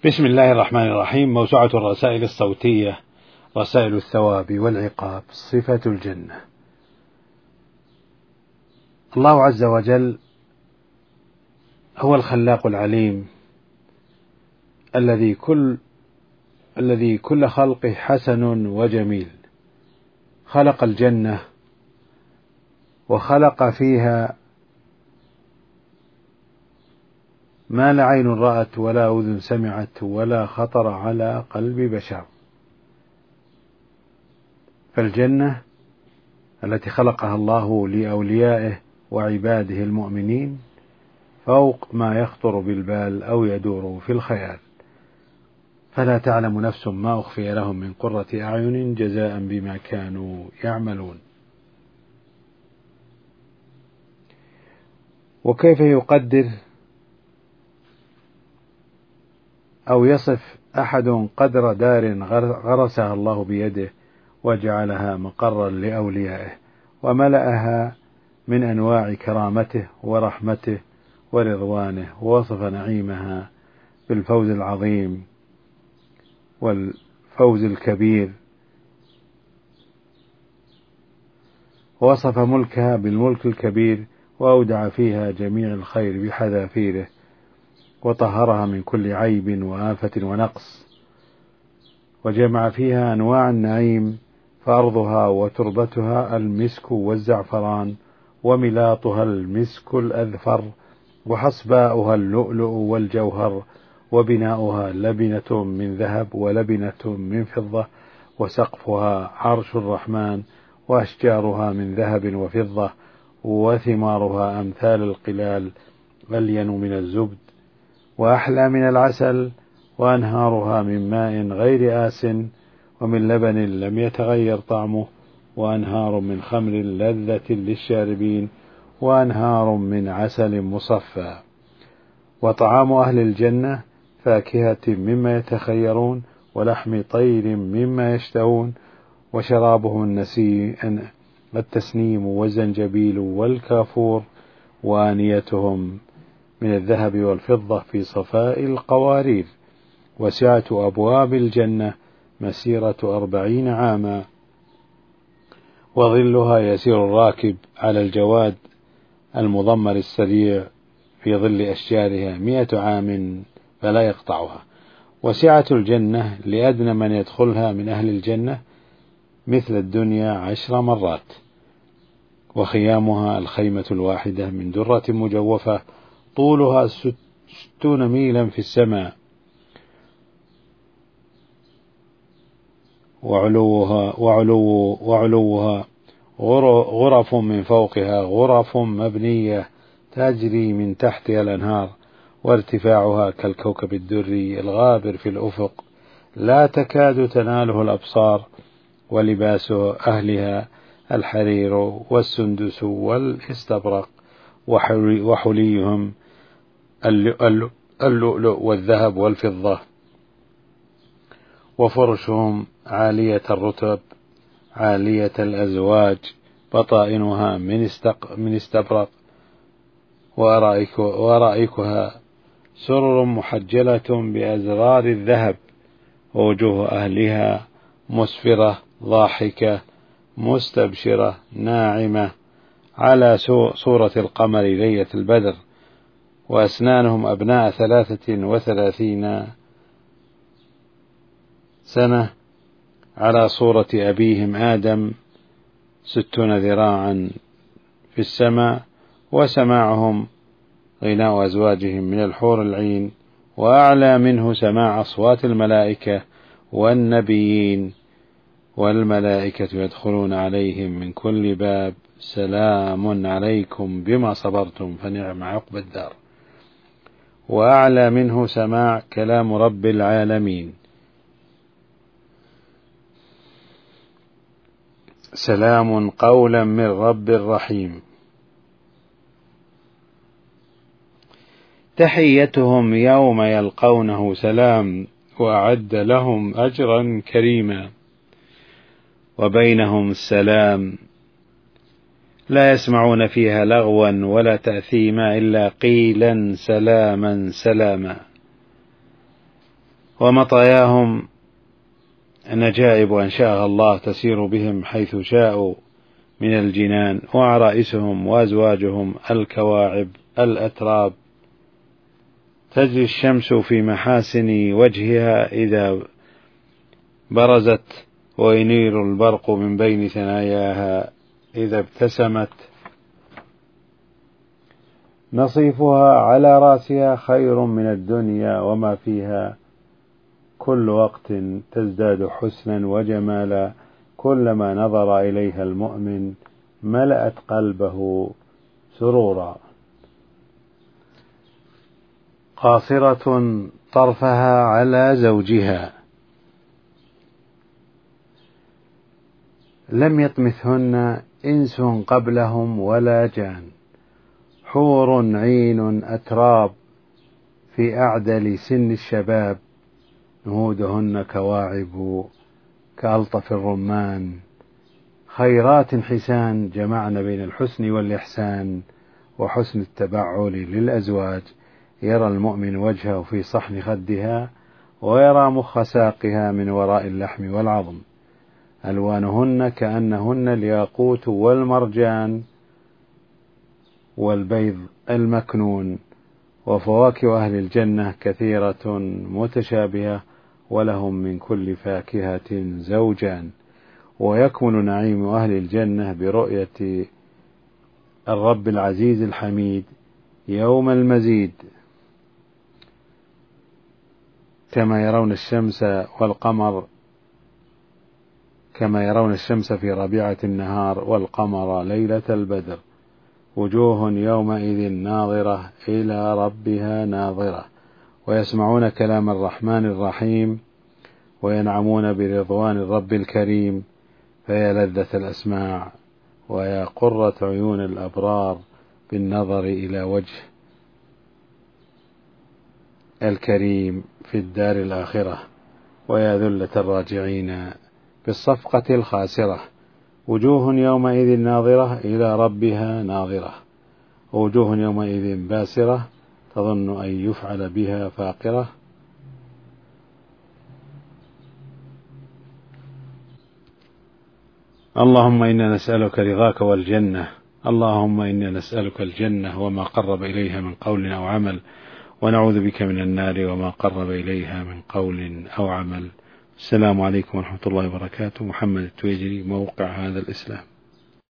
بسم الله الرحمن الرحيم. موسوعة الرسائل الصوتية، رسائل الثواب والعقاب، صفة الجنة. الله عز وجل هو الخلاق العليم الذي كل خلقه حسن وجميل. خلق الجنة وخلق فيها ما لا عين رأت ولا أذن سمعت ولا خطر على قلب بشر. فالجنة التي خلقها الله لأوليائه وعباده المؤمنين فوق ما يخطر بالبال أو يدور في الخيال، فلا تعلم نفس ما أخفي لهم من قرة أعين جزاء بما كانوا يعملون. وكيف يقدر أو يصف أحد قدر دار غرسها الله بيده وجعلها مقرا لأوليائه وملأها من أنواع كرامته ورحمته ورضوانه، ووصف نعيمها بالفوز العظيم والفوز الكبير، ووصف ملكها بالملك الكبير، وأودع فيها جميع الخير بحذافيره، وطهرها من كل عيب وآفة ونقص، وجمع فيها أنواع النعيم، فأرضها وتربتها المسك والزعفران، وملاطها المسك الأذفر، وحصباؤها اللؤلؤ والجوهر، وبناؤها لبنة من ذهب ولبنة من فضة، وسقفها عرش الرحمن، وأشجارها من ذهب وفضة، وثمارها أمثال القلال ألين من الزبد وأحلى من العسل، وأنهارها من ماء غير آس ومن لبن لم يتغير طعمه، وأنهار من خمر لذة للشاربين، وأنهار من عسل مصفى. وطعام أهل الجنة فاكهة مما يتخيرون، ولحم طير مما يشتهون، وشرابهم التسنيم والزنجبيل والكافور، وآنيتهم من الذهب والفضة في صفاء القوارير. وسعة أبواب الجنة مسيرة 40 عاما، وظلها يسير الراكب على الجواد المضمر السريع في ظل أشجارها 100 عام فلا يقطعها. وسعة الجنة لأدنى من يدخلها من أهل الجنة مثل الدنيا 10 مرات. وخيامها الخيمة الواحدة من درة مجوفة طولها 60 ميلا في السماء، وعلوها غرف من فوقها غرف مبنية تجري من تحتها الأنهار، وارتفاعها كالكوكب الدري الغابر في الأفق لا تكاد تناله الأبصار. ولباس أهلها الحرير والسندس والاستبرق، وحليهم اللؤلؤ والذهب والفضة. وفرشهم عالية الرتب عالية الأزواج، بطائنها من استبرق، وأرائكها سرر محجلة بأزرار الذهب. ووجوه أهلها مسفرة ضاحكة مستبشرة ناعمة على صورة القمر ليلة البدر. وأسنانهم أبناء 33 سنة على صورة أبيهم آدم 60 ذراعا في السماء. وسماعهم غناء أزواجهم من الحور العين، وأعلى منه سماع أصوات الملائكة والنبيين. والملائكة يدخلون عليهم من كل باب سلام عليكم بما صبرتم فنعم عقبى الدار. وأعلى منه سماع كلام رب العالمين، سلام قولا من رب رحيم. تحيتهم يوم يلقونه سلام، وأعد لهم أجرا كريما. وبينهم السلام، لا يسمعون فيها لغوا ولا تأثيما إلا قيلا سلاما سلاما. ومطاياهم نجائب أنشأها الله تسير بهم حيث شاءوا من الجنان، وعرائسهم وأزواجهم الكواعب الأتراب. تجري الشمس في محاسن وجهها إذا برزت، وينير البرق من بين ثناياها إذا ابتسمت. نصيفها على رأسها خير من الدنيا وما فيها، كل وقت تزداد حسنا وجمالا، كلما نظر إليها المؤمن ملأت قلبه سرورا. قاصرة طرفها على زوجها، لم يطمثهن إنس قبلهم ولا جان، حور عين أتراب في أعدل سن الشباب، نهودهن كواعب كألطف الرمان، خيرات حسان جمعن بين الحسن والإحسان وحسن التبعل للأزواج. يرى المؤمن وجهه في صحن خدها، ويرى مخ ساقها من وراء اللحم والعظم. ألوانهن كأنهن الياقوت والمرجان والبيض المكنون. وفواكه أهل الجنة كثيرة متشابهة، ولهم من كل فاكهة زوجان. ويكمن نعيم أهل الجنة برؤية الرب العزيز الحميد يوم المزيد، كما يرون الشمس في ربيعة النهار والقمر ليلة البدر. وجوه يومئذ ناظرة إلى ربها ناظرة، ويسمعون كلام الرحمن الرحيم، وينعمون برضوان الرب الكريم. فيا لذة الأسماع، ويا قرة عيون الأبرار بالنظر إلى وجه الكريم في الدار الآخرة، ويا ذلة الراجعين بالصفقة الخاسرة. وجوه يومئذ ناظرة إلى ربها ناظرة، ووجوه يومئذ باسرة تظن أن يفعل بها فاقرة. اللهم إنا نسألك رضاك والجنة، اللهم إنا نسألك الجنة وما قرب إليها من قول أو عمل، ونعوذ بك من النار وما قرب إليها من قول أو عمل. السلام عليكم ورحمة الله وبركاته. محمد التويجري، موقع هذا الإسلام.